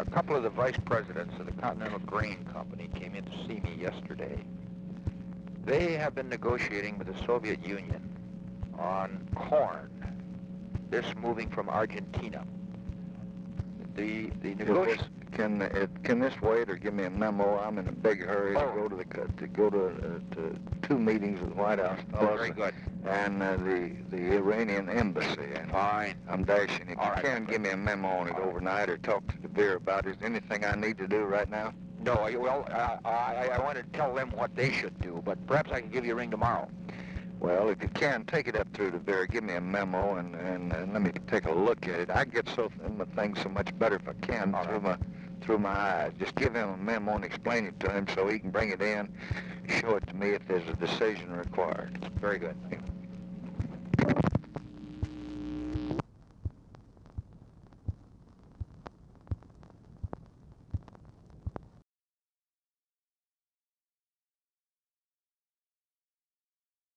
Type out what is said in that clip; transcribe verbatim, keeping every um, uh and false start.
couple of the vice presidents of the Continental Grain Company came in to see me yesterday. They have been negotiating with the Soviet Union on corn, this moving from Argentina. The the negotiation. Can it, can this wait, or give me a memo? I'm in a big hurry oh. to go to the to go to, uh, to two meetings with the White House fellows. Very good. And uh, the the Iranian embassy. And Fine. I'm dashing. If All you right, can, give me a memo on it overnight, or talk to De Beer about it. Is there anything I need to do right now? No. I, well, uh, I I want to tell them what they should do, but perhaps I can give you a ring tomorrow. Well, if you can, take it up through De Beer. Give me a memo, and, and, and let me take a look at it. I get so in the thing so much better if I can All through right. my through my eyes. Just give him a memo and explain it to him so he can bring it in, show it to me if there's a decision required. Very good.